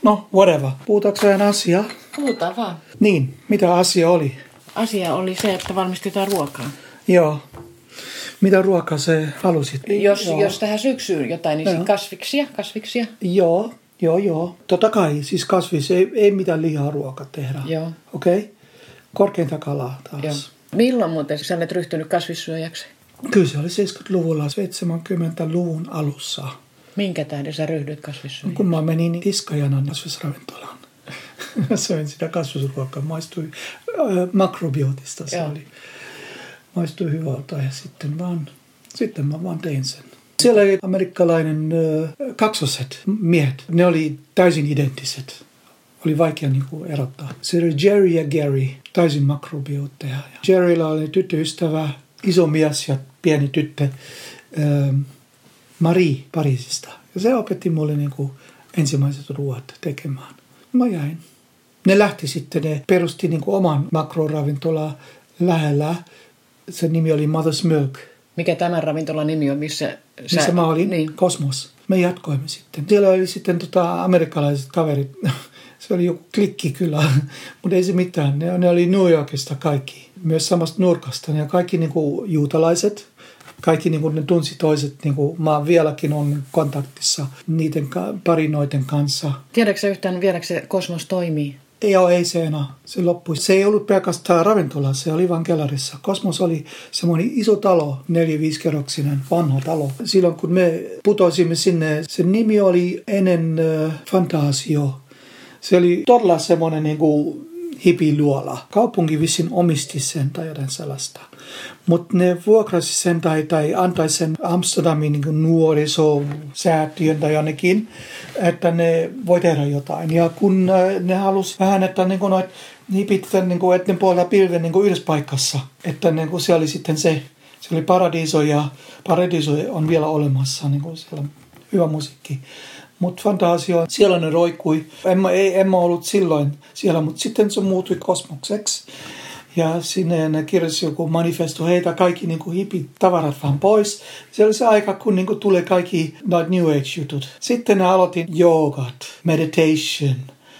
No, whatever. Puhutaanko vähän asiaa? Puhutaan vaan. Niin, mitä asia oli? Asia oli se, että valmistetaan ruokaa. Joo. Mitä ruokaa se halusit? Jos tähän syksyyn jotain, niin kasviksia. Joo. Totta kai, siis kasvis, ei mitään lihaa ruokaa tehdä. Joo. Okei? Okay? Korkeinta kalaa taas. Joo. Milloin muuten sä olet ryhtynyt kasvissyöjäksi? Kyllä se oli 70-luvulla, 70-luvun alussa. Minkä tähden sä ryhdyit kasvissyöjäksi? Kun mä menin tiskajana kasvisravintolaan. Söin sitä kasvisruokaa, maistui makrobiotista se oli. Maistui hyvältä ja sitten mä vaan tein sen. Siellä oli amerikkalainen kaksoset miehet. Ne oli täysin identtiset. Oli vaikea erottaa. Se oli Jerry ja Gary, täysin makrobiotteja. Jerryllä oli tyttöystävä, iso mies ja pieni tyttö, Marie Pariisista. Ja se opetti mulle ensimmäiset ruoat tekemään. Mä jäin. Ne lähti sitten, ne perusti oman makroravintolan lähellä. Sen nimi oli Mother's Milk. Mikä tämän ravintolan nimi on, missä mä olin? Niin. Kosmos. Me jatkoimme sitten. Siellä oli sitten amerikkalaiset kaverit. Se oli joku klikki kyllä, mutta ei se mitään. Ne oli New Yorkista kaikki. Myös samasta nurkasta. Ja kaikki juutalaiset. Kaikki ne tunsi toiset. Mä vieläkin on kontaktissa niiden parinoiden kanssa. Tiedätkö sä yhtään, vieläkö se Kosmos toimii? Joo, ei se enää. Se loppui. Se ei ollut pelkästään ravintola, se oli vain kellarissa. Kosmos oli semmoinen iso talo, 4-5-kerroksinen vanha talo. Silloin kun me putosimme sinne, sen nimi oli ennen Fantasio. Se oli todella semmoinen hippiluola. Kaupunki vissiin omisti sen tai jotain sellaista. Mutta ne vuokrasi sen tai antaisi sen Amsterdamin nuorisosäätiön tai jonnekin, että ne voi tehdä jotain. Ja kun ne halusi vähän, että noit hipit, että ne puolella pilven yhdessä paikassa, että se oli sitten se oli Paradiso ja Paradiso on vielä olemassa, siellä hyvä musiikki. Mutta Fantasio, siellä ne roikkui. En mä ollut silloin siellä, mutta sitten se muutui Kosmokseksi. Ja sinne ne kirjoitti joku manifesto, heitä kaikki hippit tavarat vaan pois. Se oli se aika, kun tulee kaikki New Age-jutut. Sitten aloitin joogat, meditation,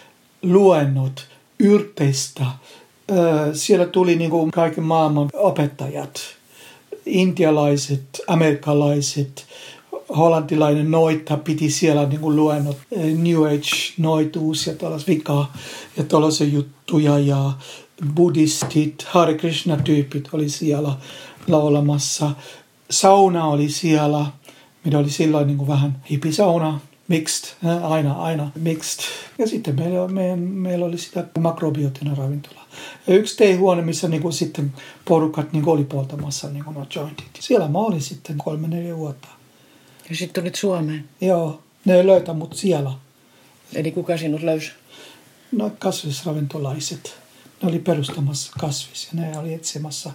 luennot, yrteistä. Siellä tuli kaiken maailman opettajat, intialaiset, amerikkalaiset, hollantilainen noita piti siellä luennot, New Age-noituus ja tällaisia vikaa ja tällaisia juttuja ja buddhistit, Hare Krishna-tyypit oli siellä laulamassa. Sauna oli siellä, mitä oli silloin vähän hippisauna, mixed, aina mixed. Ja sitten meillä oli sitä makrobioottinen ravintola. Ja yksi teehuone, missä sitten porukat oli poltamassa jointit. Siellä mä olin sitten 3-4 vuotta. Ja sitten tulit Suomeen? Joo, ne löytä mut siellä. Eli kuka sinut löysi? No kasvisravintolaiset. Ne oli perustamassa kasvis ja ne oli etsimässä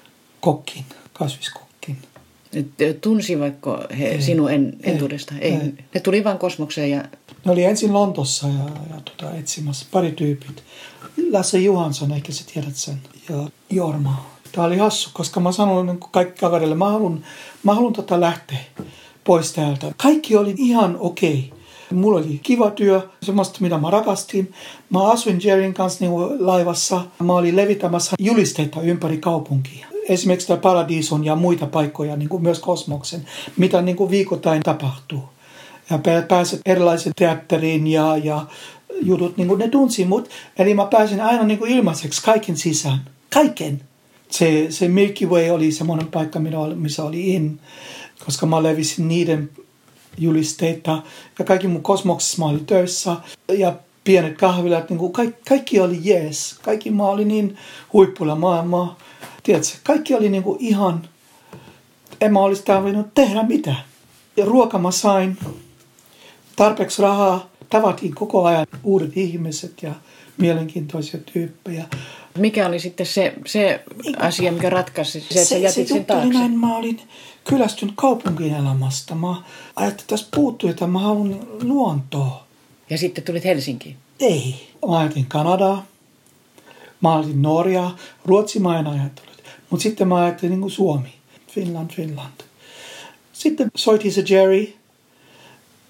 kasviskokkin. Tunsivatko he sinun entuudesta? Ei. Ne tuli vaan Kosmokseen ja... Ne oli ensin Lontossa ja etsimässä pari tyypit. Lasse Johansson, ehkä sä tiedät sen, ja Jorma. Tämä oli hassu, koska mä sanoin kaikki kaverille, mä haluan lähteä pois täältä. Kaikki oli ihan okei. Mulla oli kiva työ, semmoista mitä mä rakastin. Mä asuin Jerryn kanssa laivassa. Mä olin levittämässä julisteita ympäri kaupunkia. Esimerkiksi tämä Paradison ja muita paikkoja, myös Kosmoksen, mitä viikoittain tapahtuu. Ja pääset erilaisen teatteriin ja jutut, ne tunsi mut. Eli mä pääsin aina ilmaiseksi kaiken sisään. Kaiken. Se Milky Way oli semmoinen paikka, missä oli in, koska mä levisin niiden julisteita ja kaikki mun Kosmoksessa mä olin töissä ja pienet kahvilat, kaikki oli jees. Kaikki mä olin niin huippulla. Tiedätkö, kaikki oli ihan, en mä olisi tarvinnut tehdä mitään. Ja ruoka mä sain, tarpeeksi rahaa, tavattiin koko ajan uudet ihmiset ja mielenkiintoisia tyyppejä. Mikä oli sitten se asia, mikä ratkaisi se, että sä jätit sen taakse? Näin, mä olin kyllästynyt kaupunkien elämästä. Mä ajattelin, että tässä puuttuu, että mä haluan luontoa. Ja sitten tulit Helsinkiin? Ei. Mä ajattelin Kanadaa. Mä ajattelin Norjaa. Ruotsi mä en ajatellut. Mutta sitten mä ajattelin Suomi. Finland. Sitten soitin se Jerry.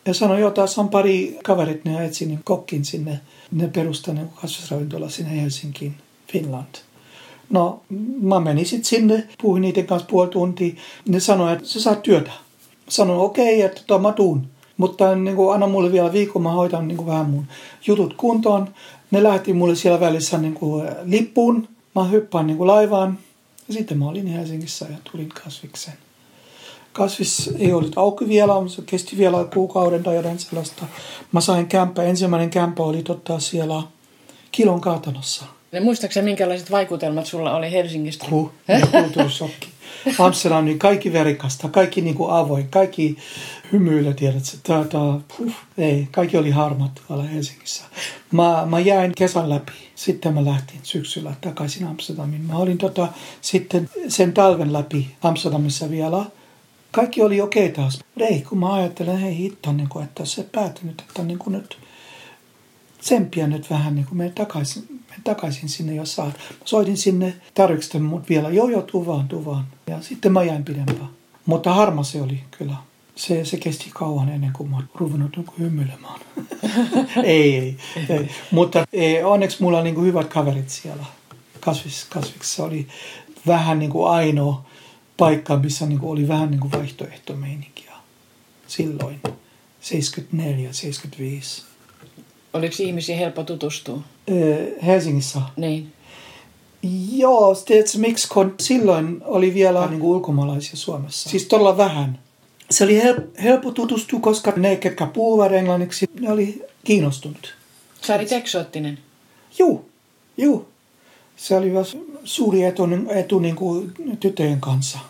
Ja sanoi, joo, tässä on pari kaverit, ne etsi niin kokkin sinne. Ne perustaa niin kasvisravintola sinne Helsinkiin, Finland. No, mä menin sitten sinne, puhuin niiden kanssa puoli tuntia. Ne sanoi, että sä saat työtä. Sanoin, okei, että mä tuun. Mutta niin kuin, anna mulle vielä viikon, mä hoidan niin kuin, vähän mun jutut kuntoon. Ne lähetti mulle siellä välissä niin kuin, lippuun. Mä hyppään niin kuin, laivaan. Ja sitten mä olin Helsingissä ja tulin Kasvikseen. Kasvis ei ollut auki vielä, se kesti vielä kuukauden tai jotain sellaista. Mä sain kämppä, ensimmäinen kämppä oli siellä Kilon kartanossa. Muistaakseni minkälaiset vaikutelmat sulla oli Helsingistä? Kulttuurishokki. Amsterdam niin kaikki verikasta, kaikki niin kuin avoin, kaikki hymyillä, tiedätkö. Ei, kaikki oli harmat tuolla Helsingissä. Mä jäin kesän läpi, sitten mä lähtin syksyllä takaisin Amsterdamiin. Mä olin sitten sen talven läpi Amsterdamissa vielä. Kaikki oli okei taas. Ei, kun mä ajattelen, hei hitto, niin kuin, että se päätynyt, että niin kuin nyt tsemppiä nyt vähän niin kuin menen takaisin sinne, jos saat. Mä soitin sinne, tarvitsen mut vielä, joo, tuu vaan. Ja sitten mä jäin pidempään. Mutta harma se oli kyllä. Se kesti kauan ennen kuin mä oon ruvennut hymyilemään. ei. Mutta onneksi mulla on niin kuin hyvät kaverit siellä. Kasviksessa oli vähän niin kuin ainoa paikka, missä niin kuin oli vähän niin kuin vaihtoehtomeininkiä silloin, 74, 75. Oliko ihmisiä helppo tutustua? Helsingissä? Niin. Joo, tiedätkö miksi, kun silloin oli vielä niin kuin ulkomaalaisia Suomessa. Siis todella vähän. Se oli helppo tutustua, koska ne, ketkä puhuvat englanniksi, ne oli kiinnostunut. Sä olit eksoottinen? Juu. Se oli myös suuri etu niin kuin tytöjen kanssa.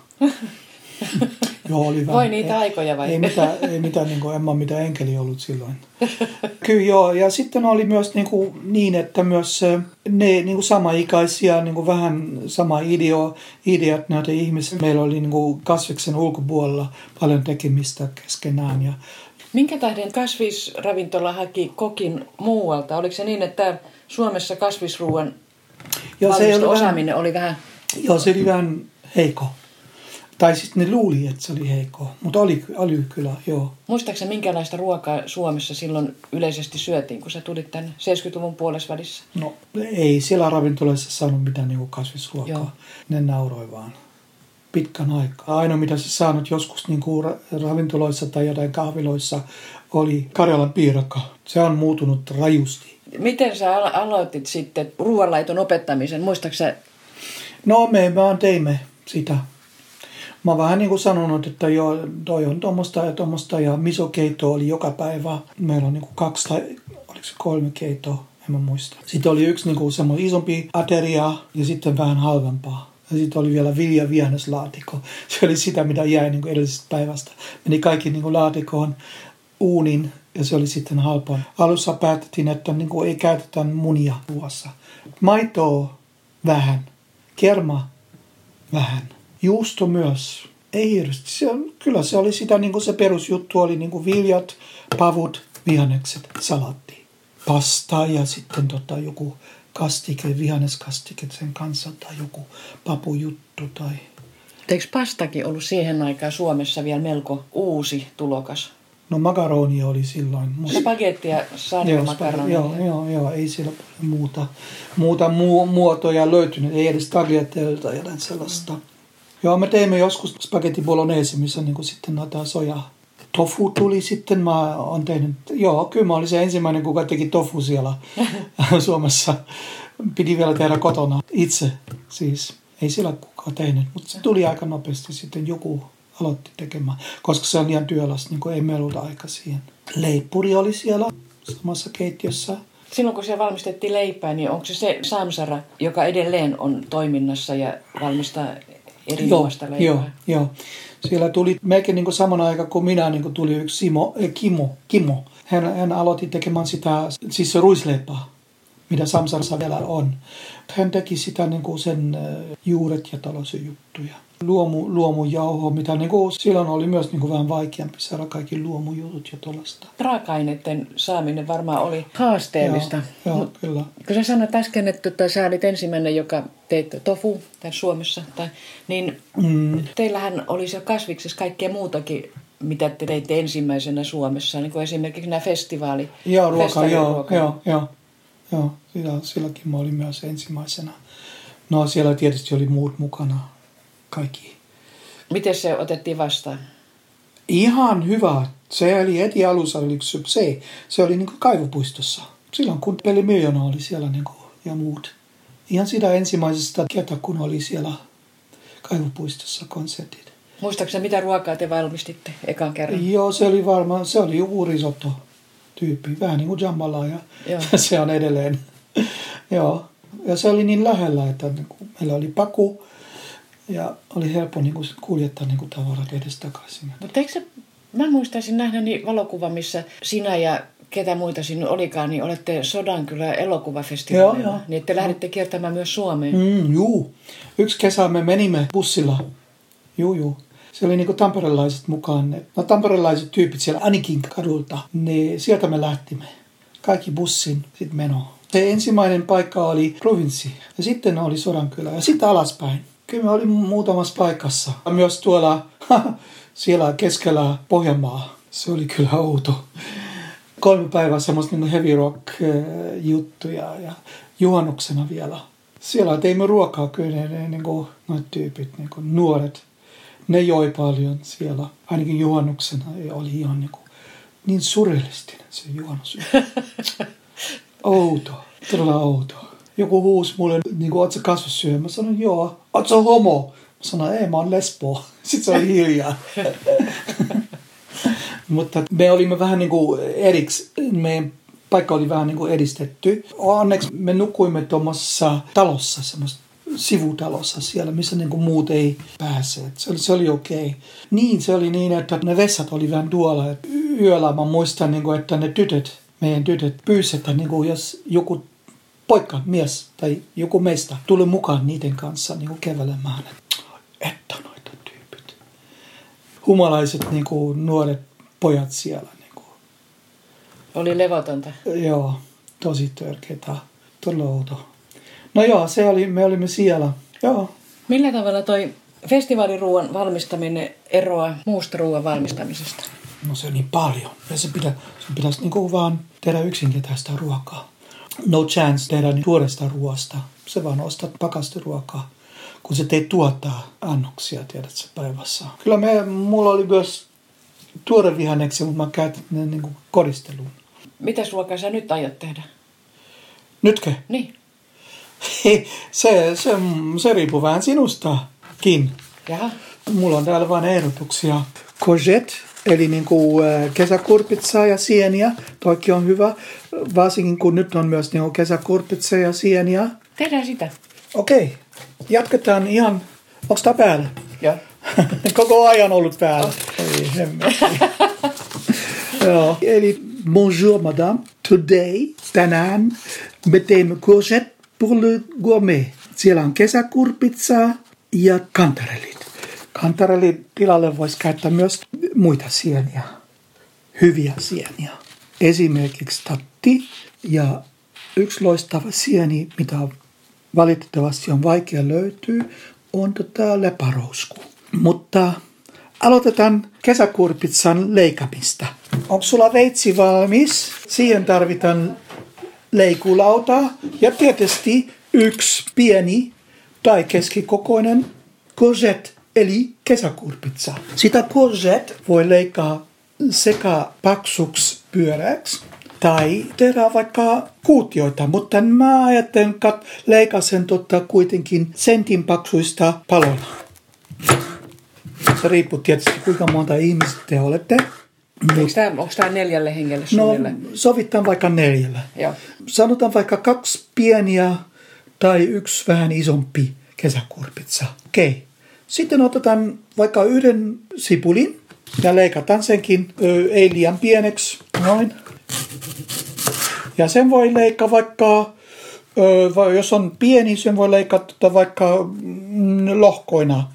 Joo, oli vähän. Voi niitä aikoja vai? Ei mitään, niin kuin, en mä mitään enkeli ollut silloin. Kyllä joo, ja sitten oli myös niin että myös ne niin kuin samaikäisiä, niin kuin vähän sama ideat näitä ihmisiä. Meillä oli niin kuin Kasviksen ulkopuolella paljon tekemistä keskenään. Ja minkä tähden kasvisravintola haki kokin muualta? Oliko se niin, että Suomessa kasvisruuan osaaminen oli vähän? Joo, se oli vähän heikko. Tai sitten ne luuli, että se oli heikko, mutta oli kyllä, joo. Muistaakseni minkälaista ruokaa Suomessa silloin yleisesti syötiin, kun sä tulit tänne 70-luvun puolesvälissä? No ei siellä ravintoloissa saanut mitään niin kuin kasvisruokaa. Joo. Ne nauroi vaan pitkän aikaa. Ainoa mitä sä saanut joskus niin kuin ravintoloissa tai jotain kahviloissa oli Karjalan piirakka. Se on muutunut rajusti. Miten sä aloitit sitten ruoanlaiton opettamisen? Muistaaksä? No me vaan teimme sitä. Mä oon vähän niin kuin sanonut, että joo, toi on tuommoista ja misokeitto oli joka päivä. Meillä on niin kuin 2 tai oliko se 3 keittoa, en mä muista. Sitten oli yksi niin kuin semmoinen isompi ateria ja sitten vähän halvempaa. Ja sitten oli vielä vihanneslaatikko. Se oli sitä, mitä jäi niin kuin edellisestä päivästä. Meni kaikki niin kuin laatikoon, uunin ja se oli sitten halpaa. Alussa päätettiin, että niin kuin ei käytetä munia ruoassa. Maitoa vähän, kerma vähän. Juusto myös. Ei hirveästi. Kyllä se oli sitä, niin kuin se perusjuttu oli niin kuin viljat, pavut, vihannekset, salatti, pasta ja sitten joku kastike, vihanneskastike sen kanssa tai joku papujuttu. Tai eikö pastakin ollut siihen aikaan Suomessa vielä melko uusi tulokas? No makaronia oli silloin. Spagetti ja sarjamakaronia. Joo, ei siellä muuta muotoja löytynyt. Ei edes tagliatelle tai jotain sellaista. Joo, me teimme joskus spaghetti bolognese, missä niin kuin sitten noita sojaa. Tofu tuli sitten, mä oon tehnyt, kyllä mä olin se ensimmäinen, kuka teki tofu siellä Suomessa. Piti vielä tehdä kotona itse, siis ei siellä kukaan tehnyt, mutta se tuli aika nopeasti sitten joku aloitti tekemään, koska se on liian työläs, niin kuin ei meillä ollut aika siihen. Leippuri oli siellä samassa keittiössä. Silloin kun siellä valmistettiin leipää, niin onko se Samsara, joka edelleen on toiminnassa ja valmistaa erinomaista leipää? Joo. Siellä tuli melkein niin kuin saman aikaan kuin minä, niin kuin tuli yksi Kimo. Hän aloitti tekemään sitä, siis ruisleipää, mitä Samsarassa vielä on. Hän teki sitä niin kuin sen juuret ja tällaisia juttuja. Luomujauho, mitä niin kuin silloin oli myös niin kuin vähän vaikeampi saada kaikki luomujutut ja tuollaista. Raaka-aineiden saaminen varmaan oli haasteellista. Joo, kyllä. Kun sä sanoit äsken, että sä olit ensimmäinen, joka teit tofu tässä Suomessa, niin teillähän oli siellä Kasviksessa kaikkea muutakin mitä te teitte ensimmäisenä Suomessa, niin kuin esimerkiksi nämä festivaalit. Joo, ruoka, joo. Silläkin mä olin myös ensimmäisenä. No siellä tietysti oli muut mukana, kaikki. Miten se otettiin vastaan? Ihan hyvä. Se oli heti alussa, se oli niin kuin kaivopuistossa. Silloin kun Peli Miljoona oli siellä niin kuin, ja muut. Ihan sitä ensimmäisestä kertaa, kun oli siellä kaivopuistossa konsertit. Muistaakseni, mitä ruokaa te valmistitte ekan kerran? Joo, se oli joku risotto-tyyppi. Vähän niin kuin jambalaya. Se on edelleen. Joo. Ja se oli niin lähellä, että niin kuin, meillä oli paku ja oli helppo niin kuin, kuljettaa niin kuin, tavarat edestakaisin. Mutta eikö mä muistaisin nähneeni valokuva, missä sinä ja ketä muita sinun olikaan, niin olette Sodankylän elokuvafestivaalilla. Joo. Niin te lähditte kiertämään myös Suomeen. Juu. Yksi kesä me menimme bussilla. Juu. Se oli niinku tamperelaiset mukaan. No tamperelaiset tyypit siellä Anikin kadulta. Niin sieltä me lähtimme. Kaikki bussin sit meno. Se ensimmäinen paikka oli provinssi. Ja sitten oli Sodankylä. Ja sitten alaspäin. Kyllä me oli muutamassa paikassa. Myös tuolla siellä keskellä Pohjanmaa. Se oli kyllä outo. 3 päivää semmoista niin heavy rock juttuja ja juhannuksena vielä. Siellä teimme ruokaa kyllä ne niin kuin, noit tyypit, niin kuin, nuoret. Ne joi paljon siellä. Ainakin juhannuksena oli ihan niin surrealistinen se juhannus. Outo, todella outo. Joku huusi mulle, niin kuin, oot sä kasvissyöjä? Mä sanoin, joo. Oot sä homo? Mä sanoin, ei, mä oon lesbo. Sitten se oli hiljaa. Mutta me olimme vähän niin kuin eriksi, meidän paikka oli vähän niin kuin edistetty. Onneksi me nukuimme tuommoisessa talossa, semmoisessa sivutalossa siellä, missä niin kuin muut ei pääse. Se oli okei. Niin, se oli niin, että ne vessat oli vähän tuolla. Yöllä mä muistan, niin kuin, että ne meidän tytöt pyysivät, että niin kuin, jos joku poika, mies tai joku meistä tuli mukaan niiden kanssa niin kuin kävelemään. Että noita tyypit. Humalaiset niin kuin nuoret pojat siellä. Niin kuin. Oli levotonta. Joo, tosi törkeätä. Todella outo. No joo, me olimme siellä. Joo. Millä tavalla toi festivaaliruuan valmistaminen eroaa muusta ruuan valmistamisesta? No se on niin paljon. Ja se pitäisi niin kuin vaan tehdä yksinkertaista ruokaa. No chance tehdä niin tuoresta ruoasta. Se vaan ostat pakasteruokaa, kun se teet tuottaa annoksia, tiedät sä päivässä. Kyllä mulla oli myös tuorevihanneksia, mutta mä käytän ne niin kuin koristeluun. Mitäs ruokaa sä nyt aiot tehdä? Nytkö? Niin. Se riippuu vähän sinustakin. Jaha. Mulla on täällä vain ehdotuksia. Courgette, eli niin kuin kesäkurpitsaa ja sieniä. Toikin on hyvä, varsinkin kun nyt on myös niin kuin kesäkurpitsaa ja sieniä. Tehdään sitä. Okei. Jatketaan ihan. Onko tämä päällä? Joo. Koko ajan ollut päällä. Ei hemmetti. Joo. Eli bonjour madame. Today, tänään, me teemme courgette pour le gourmet. Siellä on kesäkurpitsaa ja kantarellit. Kantarellin tilalle voisi käyttää myös muita sieniä. Hyviä sieniä. Esimerkiksi tatti ja yksi loistava sieni, mitä valitettavasti on vaikea löytyä, on leparousku. Mutta aloitetaan kesäkurpitsan leikamista. Onko sulla veitsi valmis? Siihen tarvitaan leikulauta ja tietysti yksi pieni tai keskikokoinen courgette eli kesäkurpitsa. Sitä courgette voi leikkaa sekä paksuksi pyöräksi tai tehdä vaikka kuutioita, mutta mä ajattelen leikkaa sen kuitenkin sentin paksuista paloina. Se riippuu tietysti kuinka monta ihmistä te olette. Onko tämä 4 hengelle suunnilleen? No sovitaan vaikka 4. Joo. Sanotaan vaikka 2 pieniä tai 1 vähän isompi kesäkurpitsa. Okei. Sitten otetaan vaikka 1 sipulin ja leikataan senkin ei liian pieneksi. Noin. Ja sen voi leikkaa vaikka, jos on pieni, sen voi leikata vaikka lohkoina.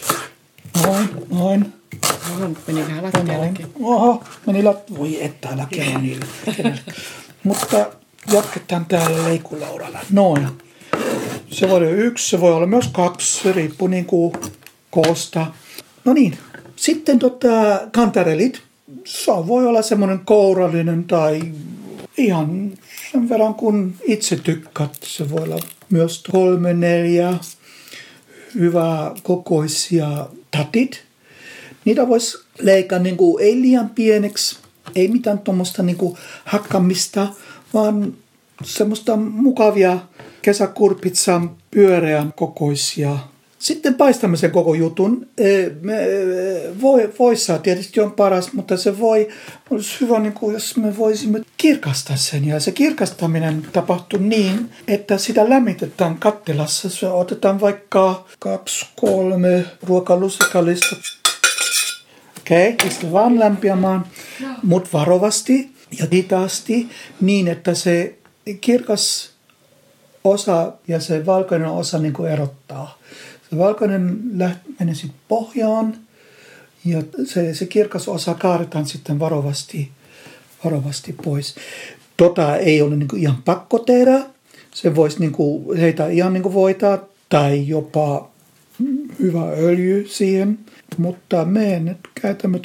Noin. Meni vähän lattiallekin. Oho, meni voi että älä kerro niille. Mutta jatketaan täällä leikulaudalla. Noin. Se voi olla 1, se voi olla myös 2, se riippuu niin kuin koosta. No niin, Sitten kantarelit. Se voi olla semmoinen kourallinen tai ihan sen verran kun itse tykkäät. Se voi olla myös 3-4 hyvä kokoisia tatit. Niitä voisi leikata ei liian pieneksi, ei mitään tuommoista hakkamista, vaan semmoista mukavia kesäkurpitsan pyöreän kokoisia. Sitten paistamme sen koko jutun. Voissa tietysti on paras, mutta se olisi hyvä, jos me voisimme kirkastaa sen. Ja se kirkastaminen tapahtuu niin, että sitä lämmitetään kattilassa. Se otetaan vaikka 2-3 ruokalusikallista. Okei, pistä vaan lämpiämään, mutta varovasti ja hitaasti niin, että se kirkas osa ja se valkoinen osa erottaa. Se valkoinen menee sitten pohjaan ja se kirkas osa kaadetaan sitten varovasti pois. Ei ole ihan pakko tehdä. Se voisi heitä ihan voita tai jopa hyvä öljy siihen. Mutta me nyt käytämme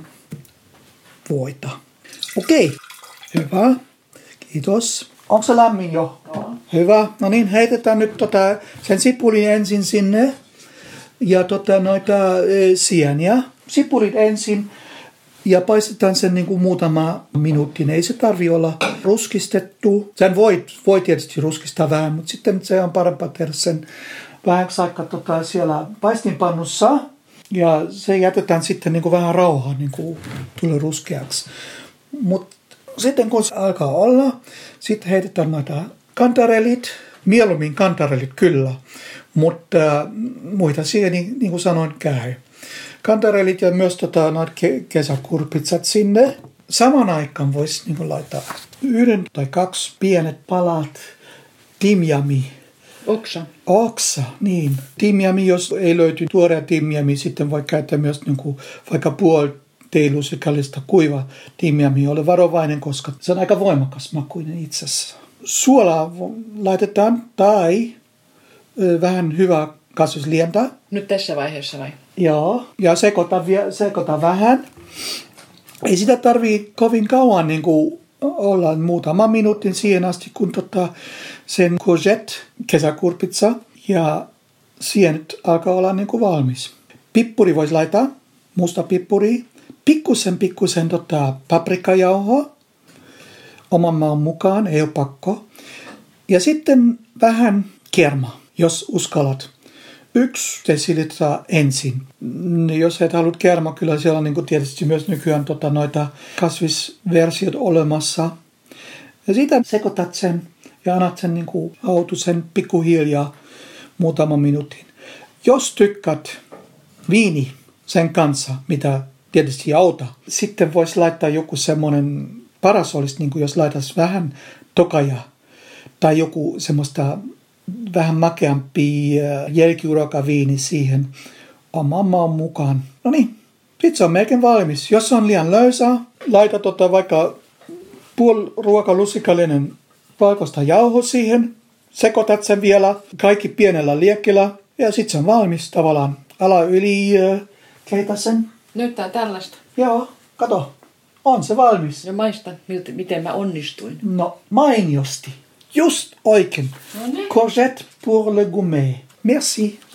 voita. Okei, hyvä. Kiitos. Onko se lämmin jo? No. Hyvä. No niin, heitetään nyt sen sipulin ensin sinne. Ja noita sieniä. Sipulit ensin. Ja paistetaan sen muutama minuutin. Ei se tarvitse olla ruskistettu. Sen voi tietysti ruskistaa vähän, mutta sitten se on parempaa tehdä sen vähäksi aikaa siellä paistinpannussa. Ja se jätetään sitten vähän rauhaan, tulee ruskeaksi. Mutta sitten kun se alkaa olla, sitten heitetään noita kantarelit. Mieluummin kantarelit kyllä, mutta muita siihen, niin kuin sanoin, käy. Kantarelit ja myös noita kesäkurpitsat sinne. Saman aikaan voisi laittaa 1 tai 2 pienet palat timjami. Oksa, niin. Timjami, jos ei löyty tuorea timjami, sitten voi käyttää myös vaikka puoli teelusikallista kuiva timjami. Ole varovainen, koska se on aika voimakas makuinen itsessä. Suolaa laitetaan tai vähän hyvää kasvislientä. Nyt tässä vaiheessa vai? Joo, ja sekoita vähän. Ei sitä tarvitse kovin kauan olla muutama minuutin siihen asti, kun sen courgette, kesäkurpitsa, ja sienet alkaa olla valmis. Pippuri voisi laittaa, musta pippuri, pikkusen paprikajauhoa, oman maun mukaan, ei ole pakko. Ja sitten vähän kerma, jos uskallat. 1 desilitra ensin. Jos et halua kerma, kyllä siellä on tietysti myös nykyään noita kasvisversiot olemassa. Ja siitä sekoitat sen ja annat sen autu sen pikkuhiljaa muutama minuutin. Jos tykkäät viini sen kanssa, mitä tietysti auta, sitten voisi laittaa joku semmoinen, paras olisi jos laitaisi vähän tokaja tai joku semmoista vähän makeampi jälkiruokaviini siihen oman maun mukaan. No niin, pizza on melkein valmis. Jos on liian löysää, laita vaikka puoli ruokalusikallinen valkoista jauho siihen. Sekoitat sen vielä kaikki pienellä liekkillä ja sitten se on valmis tavallaan. Ala yli keitä sen. Näyttää tällaista. Joo, kato. On se valmis. Ja maista, miten mä onnistuin. No, mainiosti. Just oikein. No niin. Courgette pour le gourmet. Merci.